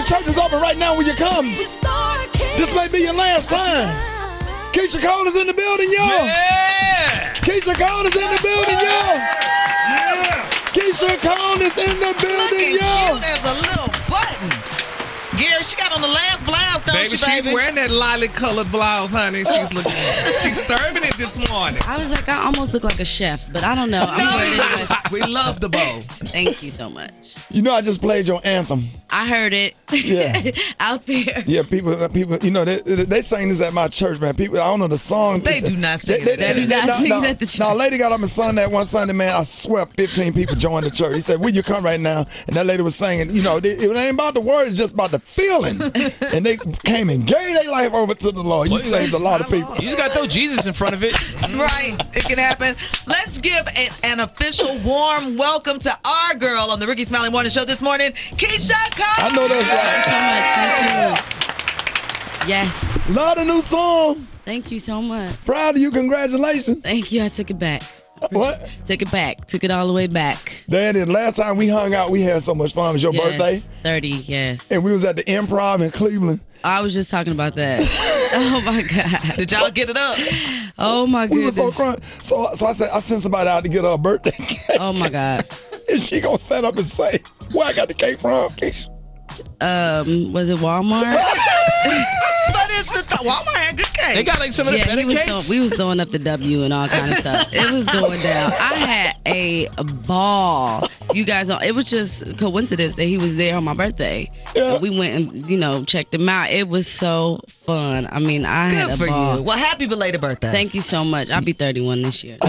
the church is open right now when you come. This may be your last time. Keisha Cole is in the building, y'all. Yeah. Keisha Cole is in the building, y'all. Yeah. Keisha Cole is in the building, y'all. Looking cute as a little button. Gary, she got on the last blouse, don't she, baby? She's wearing that lilac-colored blouse, honey. She's serving it this morning. I was like, I almost look like a chef, but I don't know. I'm wearing it anyway. We love the bow. Thank you so much. You know, I just played your anthem. I heard it. Yeah. Out there. Yeah, people, you know, they sing this at my church, man. People, I don't know the song. They do not sing it. They do not sing it at the church. No, a lady got up and sung that one Sunday, man. I swear 15 people joined the church. He said, will you come right now? And that lady was singing, you know, it ain't about the words, it's just about the feeling. And they came and gave their life over to the Lord. You saved a lot of people. You just got to throw Jesus in front of it. Right. It can happen. Let's give an official warm welcome to our girl on the Ricky Smiley Morning Show this morning, Keisha Cole. I know that's right. Thank you so much. Thank you. Yes. Love the new song. Thank you so much. Proud of you. Congratulations. Thank you. I took it back. What? Took it back. Took it all the way back. Daddy, last time we hung out, we had so much fun. It was your birthday. 30, yes. And we was at the Improv in Cleveland. I was just talking about that. Oh, my God. Did y'all get it up? Oh, my goodness. We were so crying. So I said, I sent somebody out to get her a birthday cake. Oh, my God. And she gonna stand up and say, where I got the cake from, Keisha? Was it Walmart? But it's Walmart had good cake. They got like some of the better cakes. We was throwing up the W and all kind of stuff. It was going down. I had a ball. You guys, it was just coincidence that he was there on my birthday. Yeah. And we went and, checked him out. It was so fun. I mean, I had a ball. You. Well, happy belated birthday. Thank you so much. I'll be 31 this year.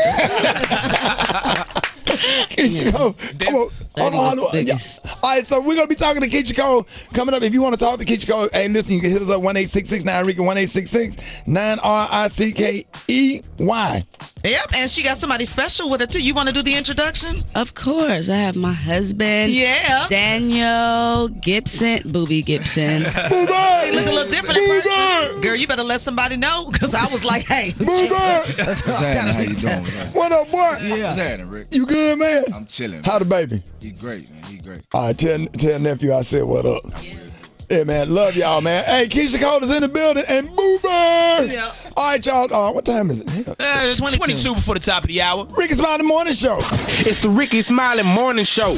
Keisha Cole. Hold on. All right, so we're going to be talking to Keisha Cole coming up. If you want to talk to Keisha Cole, hey, listen, you can hit us up 1-866-9-RICKY, 1-866-9-RICKEY. Yep, and she got somebody special with her, too. You want to do the introduction? Of course. I have my husband, Daniel Gibson, Booby Gibson. Booby! He look a little different in person. Girl, you better let somebody know, because I was like, hey. Booby! What's happening? How you doing? What up, boy? Yeah. What's happening, Rick? You good, man? I'm chilling. How the baby? He great, man. He great. All right, tell nephew I said what up. Yeah, man. Love y'all, man. Hey, Keisha Cole is in the building and Booby! Yeah. All right, y'all. What time is it? It's 22 before the top of the hour. Ricky Smiley Morning Show. It's the Ricky Smiley Morning Show.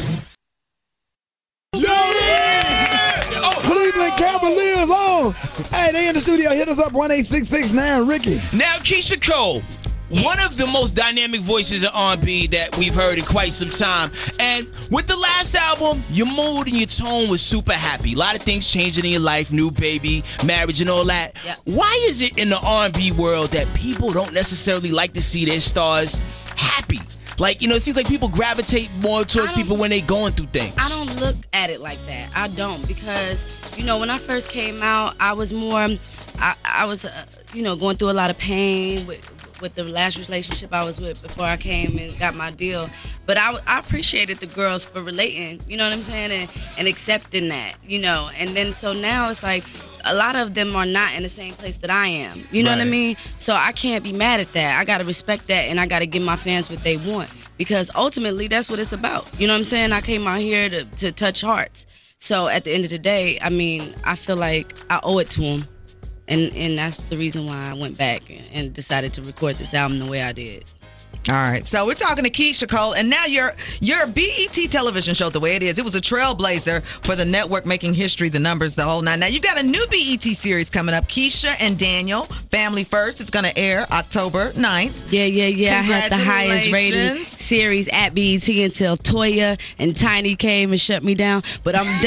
Cleveland Cavaliers on. Hey, they in the studio. Hit us up 1-866-9-RICKY. Now, Keisha Cole, one of the most dynamic voices of R&B that we've heard in quite some time. And with the last album, your mood and your tone was super happy. A lot of things changing in your life, new baby, marriage and all that. Yep. Why is it in the R&B world that people don't necessarily like to see their stars happy? Like, it seems like people gravitate more towards people when they going through things. I don't look at it like that. I don't, because, when I first came out, I was more, I was, going through a lot of pain with the last relationship I was with before I came and got my deal. But I appreciated the girls for relating, you know what I'm saying, and accepting that, And then so now it's like a lot of them are not in the same place that I am, you know what I mean? So I can't be mad at that. I got to respect that, and I got to give my fans what they want, because ultimately that's what it's about. You know what I'm saying? I came out here to touch hearts. So at the end of the day, I mean, I feel like I owe it to them. And that's the reason why I went back and decided to record this album the way I did. All right, so we're talking to Keisha Cole, and now your BET television show, the way it is, it was a trailblazer for the network, making history, the numbers, the whole nine. Now you've got a new BET series coming up, Keisha and Daniel, Family First. It's going to air October 9th. Yeah. I had the highest rated series at BET until Toya and Tiny came and shut me down. But I'm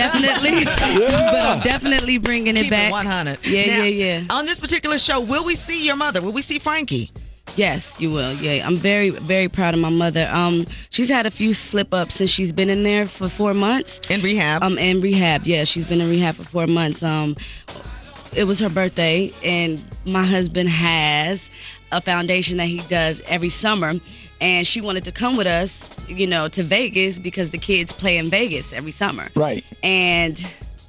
definitely bringing it back. 100. Yeah. On this particular show, will we see your mother? Will we see Frankie? Yes, you will. Yeah, I'm very, very proud of my mother. She's had a few slip-ups since she's been in there for 4 months. In rehab? In rehab, yeah. She's been in rehab for 4 months. It was her birthday, and my husband has a foundation that he does every summer, and she wanted to come with us, to Vegas, because the kids play in Vegas every summer. Right. And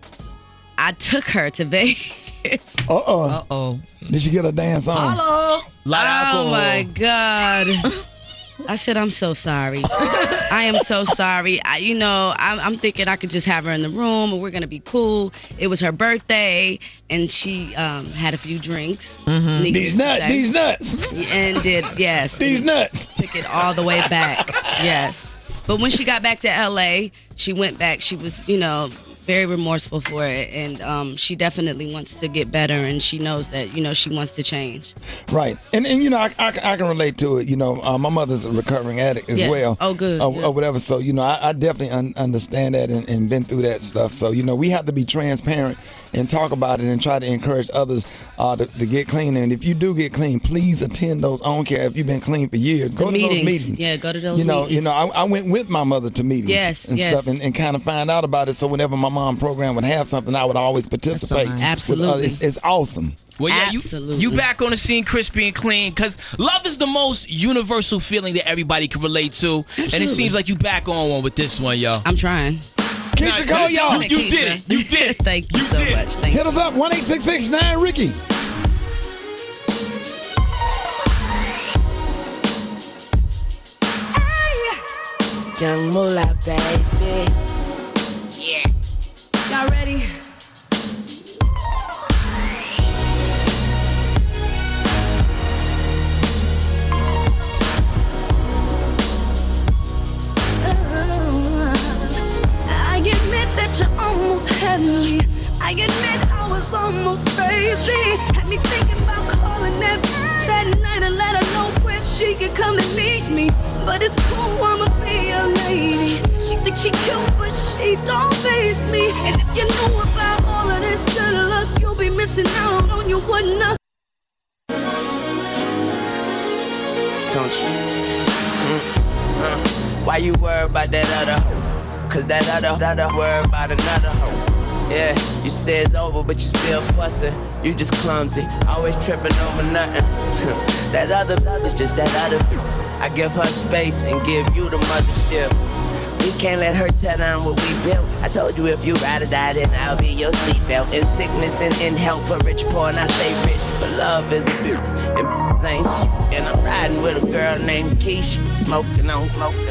I took her to Vegas. Uh-oh. Did she get a dance on? Hello. Oh, my God. I said, I'm so sorry. I am so sorry. I'm thinking I could just have her in the room and we're going to be cool. It was her birthday and she had a few drinks. These nuts. And yes. These nuts. Took it all the way back. Yes. But when she got back to LA, she went back. She was, very remorseful for it. And she definitely wants to get better. And she knows that, she wants to change. Right. And I can relate to it. My mother's a recovering addict as well. Oh, good. Or whatever. So, I definitely understand that and been through that stuff. So, we have to be transparent and talk about it and try to encourage others to get clean. And if you do get clean, please attend those. I don't care if you've been clean for years. Go to those meetings. Yeah, go to those meetings. I went with my mother to meetings stuff and kind of find out about it. So whenever my mom program would have something, I would always participate. That's so nice. Absolutely. It's awesome. Well, yeah, Absolutely. you back on the scene, crispy and clean, because love is the most universal feeling that everybody can relate to. Absolutely. And it seems like you back on one with this one, yo. I'm trying. Keisha Cole, y'all. You did it. You did it. Thank you so much. Thank Hit us up, 1-866-9-RICKY. Young Moolah, baby. Yeah. Y'all ready? I admit that you're almost heavenly. I admit I was almost crazy. Had me thinking about calling that night and let her know where she could come and meet me. But it's cool, I'ma be a lady. She thinks she cute, but she don't face me. And if you knew about all of this good luck, you'll be missing out on your whatnot. Don't you? Why you worry about that other hoe? Cause that other worry about another hoe. Yeah, you say it's over, but you still fussing. You just clumsy, always tripping over nothing. That other is just that other. I give her space and give you the mothership. We can't let her tear down what we built. I told you if you ride or die, then I'll be your seatbelt. In sickness and in health, for rich, poor, and I stay rich. But love is a bitch, and ain't shit. And I'm riding with a girl named Keisha, smoking on.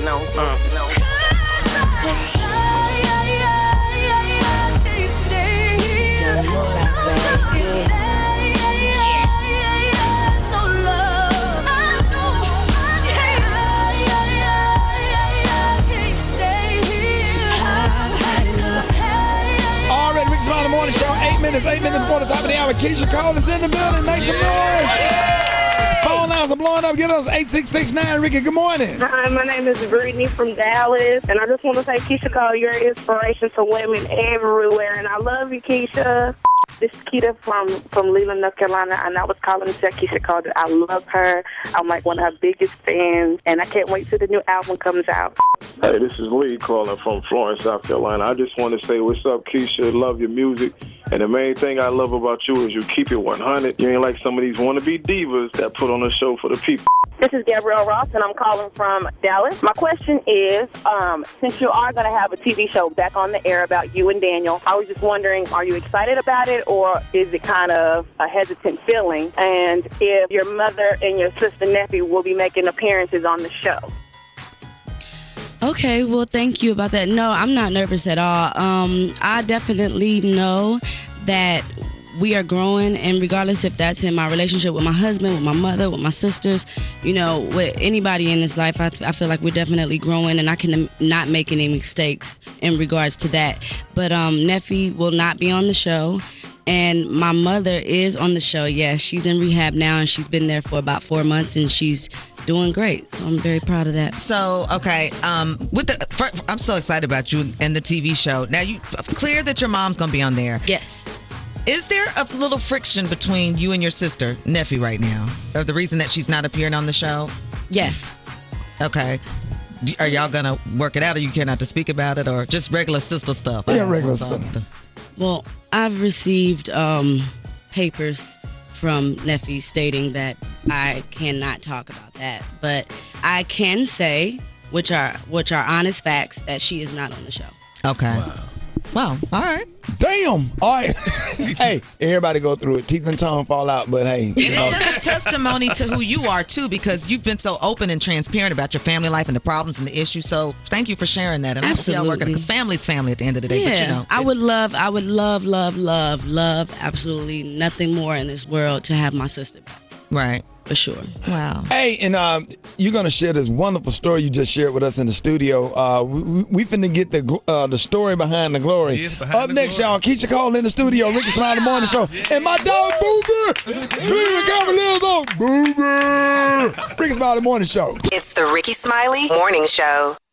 The morning show, 8 minutes before the top of the hour. Keisha Cole is in the building. Make some noise. Phone lines are blowing up. Get us 866-9-RICKY. Good morning. Hi, my name is Brittany from Dallas, and I just want to say, Keisha Cole, you're an inspiration to women everywhere, and I love you, Keisha. This is Keita from Leland, North Carolina, and I was calling to tell Keisha Cole that I love her. I'm like one of her biggest fans, and I can't wait till the new album comes out. Hey, this is Lee calling from Florence, South Carolina. I just want to say what's up, Keisha. Love your music. And the main thing I love about you is you keep it 100. You ain't like some of these wannabe divas that put on a show for the people. This is Gabrielle Ross, and I'm calling from Dallas. My question is, since you are going to have a TV show back on the air about you and Daniel, I was just wondering, are you excited about it, or is it kind of a hesitant feeling? And if your mother and your sister nephew will be making appearances on the show? Okay, well, thank you about that. No, I'm not nervous at all. I definitely know that we are growing, and regardless if that's in my relationship with my husband, with my mother, with my sisters, with anybody in this life, I feel like we're definitely growing, and I can not make any mistakes in regards to that. But Neffy will not be on the show, and my mother is on the show. Yes, she's in rehab now, and she's been there for about 4 months, and she's doing great. So I'm very proud of that. So, okay, I'm so excited about you and the TV show. Now, you clear that your mom's going to be on there. Yes. Is there a little friction between you and your sister, Neffy, right now? Or the reason that she's not appearing on the show? Yes. Okay. Are y'all going to work it out, or you care not to speak about it, or just regular sister stuff? Yeah, regular stuff. Well, I've received papers from Neffy stating that I cannot talk about that. But I can say, which are honest facts, that she is not on the show. Okay. Wow. Wow. All right. Damn. All right. Hey, everybody go through it. Teeth and tongue fall out, but hey. It's such a testimony to who you are, too, because you've been so open and transparent about your family life and the problems and the issues. So thank you for sharing that. And I hope y'all working, because family's family at the end of the day. Yeah, But, you know, I would love absolutely nothing more in this world to have my sister back. Right. For sure. Wow. Hey, and you're going to share this wonderful story you just shared with us in the studio. We finna get the story behind the glory. Yes, behind Up the next, glory. y'all, Keisha Cole in the studio, Ricky Smiley Morning Show. And my dog, Booger. Cleveland Cavaliers on Booger. Ricky Smiley Morning Show. It's the Ricky Smiley Morning Show.